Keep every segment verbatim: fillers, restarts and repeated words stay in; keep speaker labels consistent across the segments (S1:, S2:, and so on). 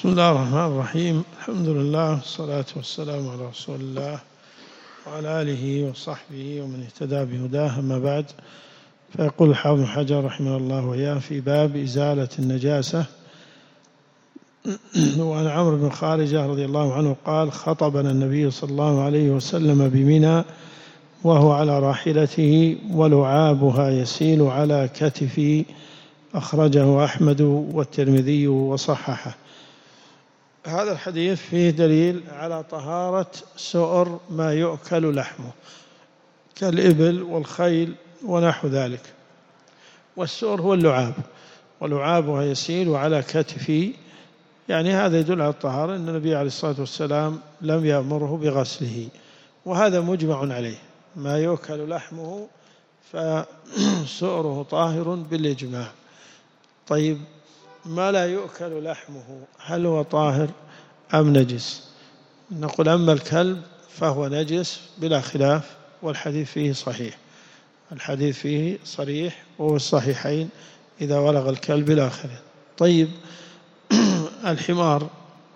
S1: بسم الله الرحمن الرحيم. الحمد لله والصلاة والسلام على رسول الله وعلى آله وصحبه ومن اهتدى بهداه، أما بعد. فيقول الحافظ ابن حجر رحمه الله وإياه في باب إزالة النجاسة. وعن عمرو بن خارجة رضي الله عنه قال: خطبنا النبي صلى الله عليه وسلم بمنى وهو على راحلته ولعابها يسيل على كتفي، أخرجه أحمد والترمذي وصححه. هذا الحديث فيه دليل على طهارة سؤر ما يؤكل لحمه كالإبل والخيل ونحو ذلك. والسؤر هو اللعاب، ولعابها يسيل على كتفي، يعني هذا يدل على الطهارة، أن النبي عليه الصلاة والسلام لم يأمره بغسله، وهذا مجمع عليه. ما يؤكل لحمه فسؤره طاهر بالإجماع. طيب، ما لا يؤكل لحمه هل هو طاهر أم نجس؟ نقول: أما الكلب فهو نجس بلا خلاف، والحديث فيه صحيح، الحديث فيه صريح وهو الصحيحين إذا ولغ الكلب إلى آخره. طيب، الحمار،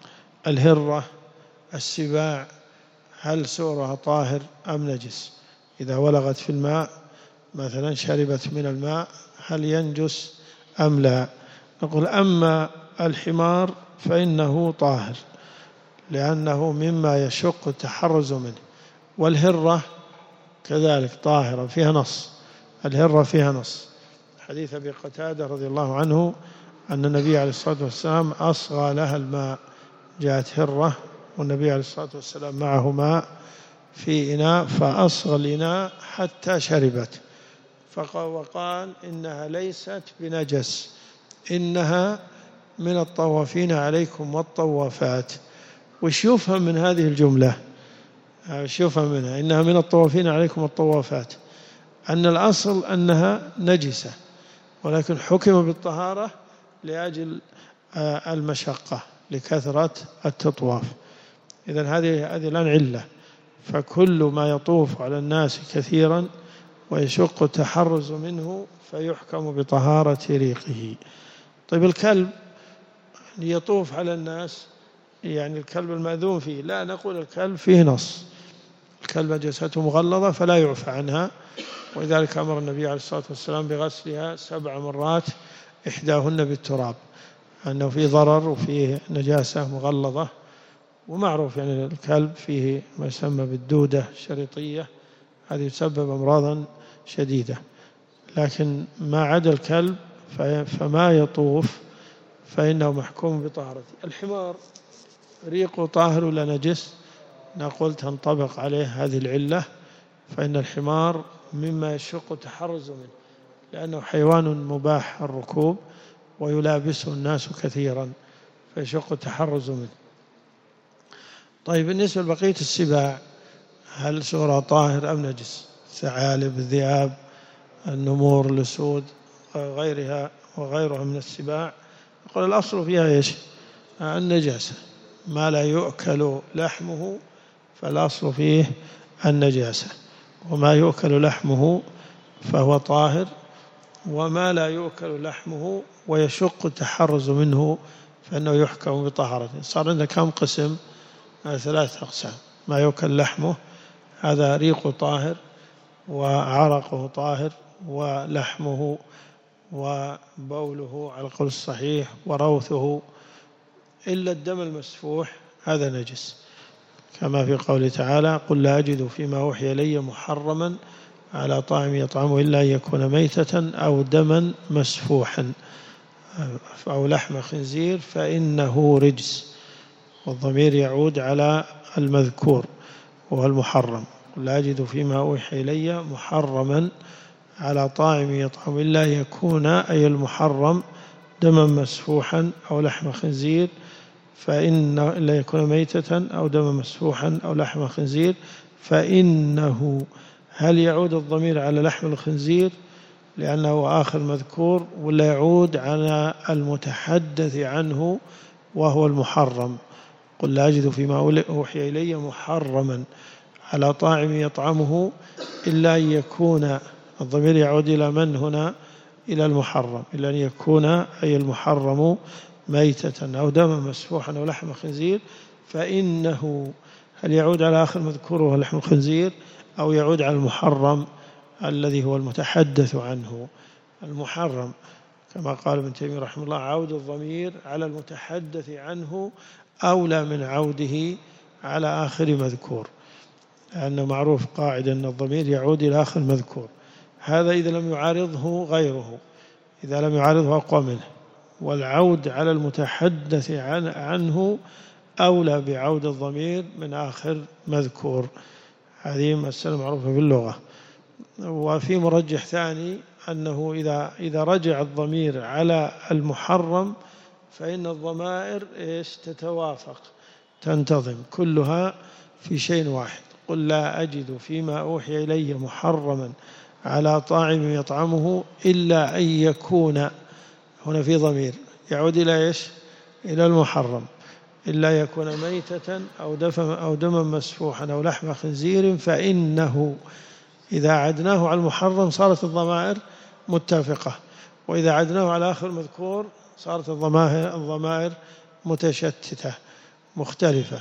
S1: الهرة، السباع، هل سؤرها طاهر أم نجس؟ إذا ولغت في الماء مثلا، شربت من الماء، هل ينجس أم لا؟ نقول: أما الحمار فإنه طاهر لأنه مما يشق التحرز منه، والهرة كذلك طاهرة، فيها نص، الهرة فيها نص، حديث أبي قتادة رضي الله عنه أن النبي عليه الصلاة والسلام أصغى لها الماء، جاءت هرة والنبي عليه الصلاة والسلام معه ماء في إناء، فأصغى الإناء حتى شربت، وقال: إنها ليست بنجس، إنها من الطوافين عليكم والطوافات. وش يفهم من هذه الجملة؟ وش يفهم منها؟ إنها من الطوافين عليكم والطوافات، أن الأصل أنها نجسة، ولكن حكم بالطهارة لأجل المشقة لكثرة التطواف. إذن هذه هذه الآن علة، فكل ما يطوف على الناس كثيرا ويشق التحرز منه فيحكم بطهارة ريقه. طيب، الكلب يطوف على الناس، يعني الكلب المأذون فيه، لا نقول الكلب فيه نص، الكلب نجاسته مغلظة فلا يعفى عنها، ولذلك أمر النبي عليه الصلاة والسلام بغسلها سبع مرات، إحداهن بالتراب، أنه فيه ضرر وفيه نجاسة مغلظة. ومعروف يعني الكلب فيه ما يسمى بالدودة الشريطية، هذه تسبب أمراضا شديدة. لكن ما عدا الكلب فما يطوف فإنه محكوم بطهارته. الحمار ريقه طاهر ولا نجس؟ نقول تنطبق عليه هذه العلة، فإن الحمار مما يشق التحرز منه، لأنه حيوان مباح الركوب ويلابسه الناس كثيرا فيشق التحرز منه. طيب، بالنسبة لبقية السباع، هل سؤرها طاهر أم نجس؟ الثعالب، الذئاب، النمور، الأسود، غيرها وغيرها من السباع، يقول الأصل فيها إيش؟ النجاسة. ما لا يؤكل لحمه فالأصل فيه النجاسة، وما يؤكل لحمه فهو طاهر، وما لا يؤكل لحمه ويشق التحرز منه فإنه يحكم بطهارته. صار عندنا كم قسم؟ ثلاث أقسام. ما يؤكل لحمه هذا ريقه طاهر وعرقه طاهر ولحمه وبوله على القول الصحيح وروثه، إلا الدم المسفوح هذا نجس، كما في قوله تعالى: قل لا أجد فيما أوحي إلي محرما على طاعم يطعمه إلا أن يكون ميتة أو دما مسفوحا أو لحم خنزير فإنه رجس، والضمير يعود على المذكور وهو المحرم. قل لا أجد فيما أوحي إلي محرما على طاعم يطعم إلا يكون، أي المحرم، دما مسفوحا أو لحم خنزير، فإن إلا يكون ميتة أو دما مسفوحا أو لحم خنزير فإنه. هل يعود الضمير على لحم الخنزير لأنه آخر مذكور، ولا يعود على المتحدث عنه وهو المحرم؟ قل لا أجد فيما أوحي إلي محرما على طاعم يطعمه إلا أن يكون، الضمير يعود إلى من هنا؟ إلى المحرم، إلا أن يكون، أي المحرم، ميتة أو دما مسفوحا أو لحم خنزير فإنه، هل يعود على آخر مذكور وهو لحم الخنزير أو يعود على المحرم الذي هو المتحدث عنه؟ المحرم كما قال ابن تيمية رحمه الله: عود الضمير على المتحدث عنه أولى من عوده على آخر مذكور، لأنه معروف قاعدة أن الضمير يعود إلى آخر مذكور، هذا إذا لم يعارضه غيره، إذا لم يعارضه أقوى منه، والعود على المتحدث عنه أولى بعود الضمير من آخر مذكور. هذه مسألة معروفة في اللغة. وفي مرجح ثاني أنه إذا إذا رجع الضمير على المحرم فإن الضمائر إيش تتوافق تنتظم كلها في شيء واحد. قل لا أجد فيما أوحي إلي محرما على طاعم يطعمه إلا أن يكون، هنا في ضمير يعود إلى إيش؟ إلى المحرم، إلا يكون ميتة أو دفم أو دما مسفوحا أو لحم خنزير فإنه، إذا عدناه على المحرم صارت الضمائر متفقة، وإذا عدناه على آخر مذكور صارت الضمائر الضمائر متشتتة مختلفة،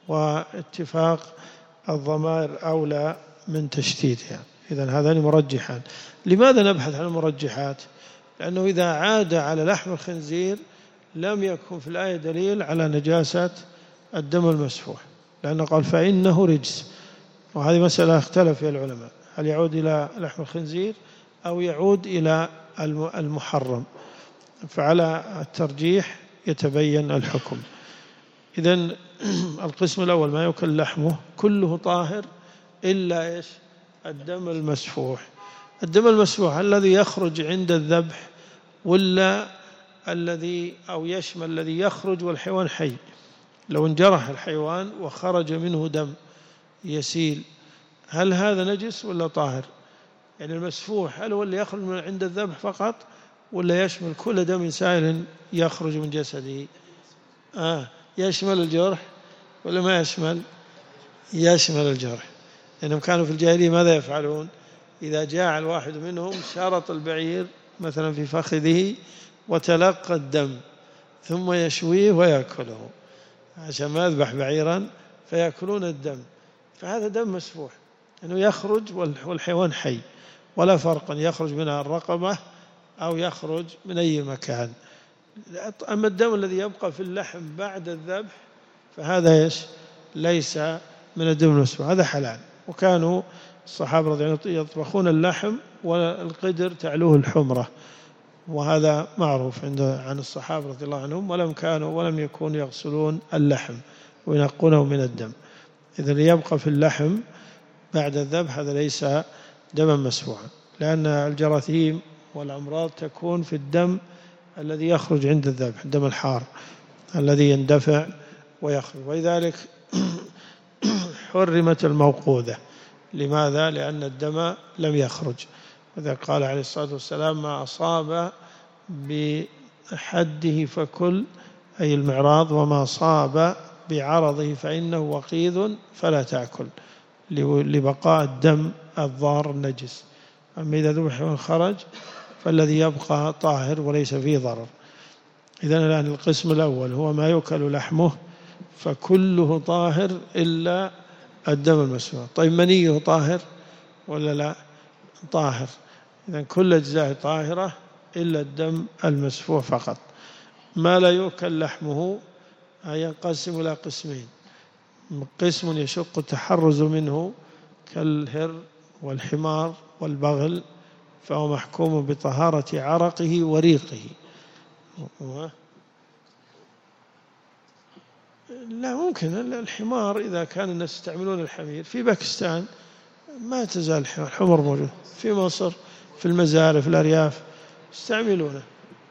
S1: واتفاق الضمائر أولى من تشتيتها. إذن هذان مرجحان. لماذا نبحث عن المرجحات؟ لأنه إذا عاد على لحم الخنزير لم يكن في الآية دليل على نجاسة الدم المسفوح، لأنه قال فإنه رجس، وهذه مسألة اختلف فيها العلماء، هل يعود إلى لحم الخنزير أو يعود إلى المحرم؟ فعلى الترجيح يتبين الحكم. إذن القسم الأول ما يؤكل لحمه كله طاهر إلا إيش؟ الدم المسفوح. الدم المسفوح الذي يخرج عند الذبح ولا الذي أو يشمل الذي يخرج والحيوان حي؟ لو انجرح الحيوان وخرج منه دم يسيل، هل هذا نجس ولا طاهر؟ يعني المسفوح هل هو اللي يخرج من عند الذبح فقط ولا يشمل كل دم سائل يخرج من جسده؟ آه يشمل الجرح ولا ما يشمل؟ يشمل الجرح. لأنهم كانوا في الجاهلية ماذا يفعلون؟ إذا جاع الواحد منهم شرط البعير مثلا في فخذه وتلقى الدم ثم يشويه ويأكله، عشان ما يذبح بعيرا فيأكلون الدم، فهذا دم مسفوح أنه يخرج والحيوان حي، ولا فرق يخرج منها الرقبة أو يخرج من أي مكان. أما الدم الذي يبقى في اللحم بعد الذبح فهذا إيش؟ ليس من الدم المسفوح، هذا حلال. وكانوا الصحابة رضي الله عنهم يطبخون اللحم والقدر تعلوه الحمرة، وهذا معروف عند عن الصحابة رضي الله عنهم، ولم كانوا ولم يكونوا يغسلون اللحم وينقونه من الدم. إذا يبقى في اللحم بعد الذبح هذا ليس دما مسفوحا، لأن الجراثيم والأمراض تكون في الدم الذي يخرج عند الذبح، الدم الحار الذي يندفع ويخرج. ولذلك حرمت الموقوذة. لماذا؟ لأن الدم لم يخرج. وذا قال عليه الصلاة والسلام: ما أصاب بحده فكل، أي المعراض، وما صاب بعرضه فإنه وقيذ فلا تأكل، لبقاء الدم الضار النجس. أما إذا ذبح وخرج فالذي يبقى طاهر وليس فيه ضرر. إذن الآن القسم الأول هو ما يؤكل لحمه فكله طاهر إلا الدم المسفوح. طيب منيه طاهر ولا لا؟ طاهر. إذن كل أجزاء طاهرة إلا الدم المسفوح فقط. ما لا يؤكل لحمه ينقسم إلى قسمين: قسم يشق التحرز منه كالهر والحمار والبغل، فهو محكوم بطهارة عرقه وريقه. لا ممكن الحمار، إذا كان الناس يستعملون الحمير في باكستان ما تزال الحمر موجود، في مصر في المزارع في الأرياف يستعملونه،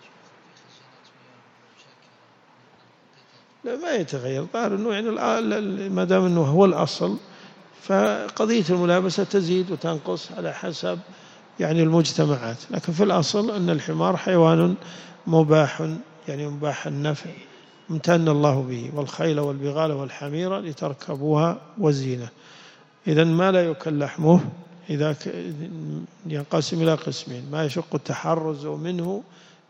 S1: لا ما يتغير. ظاهر أنه يعني ما دام أنه هو الأصل فقضية الملابسة تزيد وتنقص على حسب يعني المجتمعات، لكن في الأصل أن الحمار حيوان مباح، يعني مباح النفع، امتن الله به، والخيل والبغال والحمير لتركبوها وزينة. إذن ما لا يؤكل لحمه إذا ينقسم إلى قسمين: ما يشق التحرز منه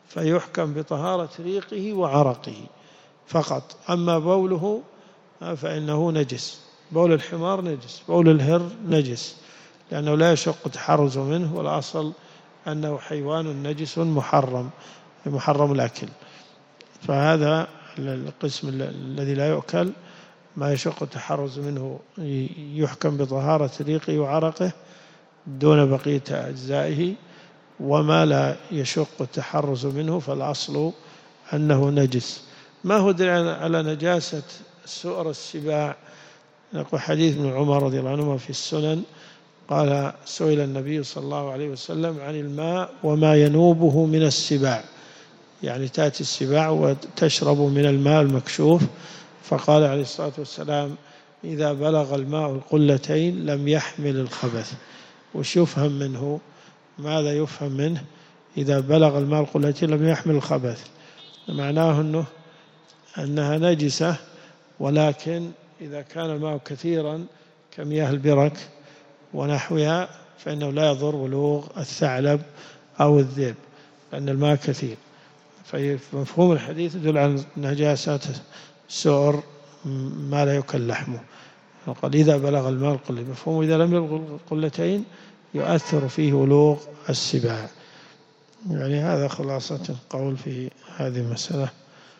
S1: فيحكم بطهارة ريقه وعرقه فقط. أما بوله فإنه نجس، بول الحمار نجس، بول الهر نجس، لأنه لا يشق تحرز منه، والأصل أنه حيوان نجس محرم محرم الأكل. فهذا القسم الذي لا يؤكل ما يشق التحرز منه يحكم بطهارة ريقه وعرقه دون بقية أجزائه، وما لا يشق التحرز منه فالأصل أنه نجس. ما هو دليل على نجاسة سؤر السباع؟ نقول حديث ابن عمر رضي الله عنهما في السنن قال سئل النبي صلى الله عليه وسلم عن الماء وما ينوبه من السباع، يعني تأتي السباع وتشرب من الماء المكشوف، فقال عليه الصلاة والسلام إذا بلغ الماء القلتين لم يحمل الخبث. وش يفهم منه؟ ماذا يفهم منه؟ إذا بلغ الماء القلتين لم يحمل الخبث، معناه أنه أنها نجسة، ولكن إذا كان الماء كثيرا كمياه البرك ونحوها فإنه لا يضر ولوغ الثعلب أو الذئب لأن الماء كثير. فمفهوم الحديث يدل على نجاسة سؤر ما لا يؤكل لحمه. قال إذا بلغ الماء القلة، مفهوم إذا لم يبلغ القلتين يؤثر فيه ولوغ السباع. يعني هذا خلاصة القول في هذه المسألة.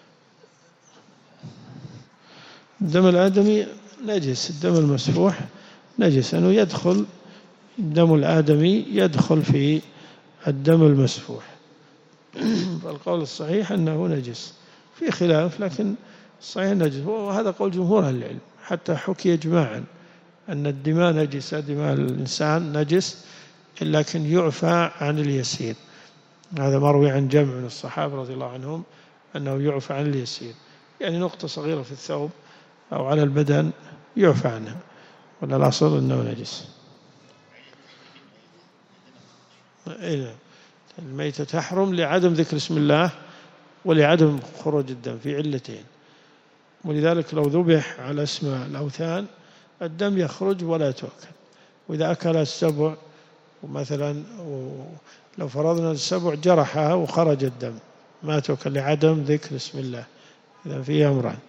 S1: الدم الآدمي نجس، الدم المسفوح نجس، أنه يدخل دم الآدمي يدخل في الدم المسفوح. فالقول الصحيح أنه نجس، في خلاف لكن الصحيح نجس، وهذا قول جمهور أهل العلم، حتى حكي إجماعا أن الدماء نجسة، دماء الإنسان نجس، لكن يعفى عن اليسير. هذا مروي عن جمع من الصحابة رضي الله عنهم أنه يعفى عن اليسير، يعني نقطة صغيرة في الثوب أو على البدن يعفى عنها، ولا الأصل أنه نجس. الميتة تحرم لعدم ذكر اسم الله ولعدم خروج الدم، في علتين، ولذلك لو ذبح على اسم الأوثان الدم يخرج ولا تؤكل. وإذا أكل السبع ومثلا لو فرضنا السبع جرحها وخرج الدم ما تؤكل لعدم ذكر اسم الله، إذا فيه أمران.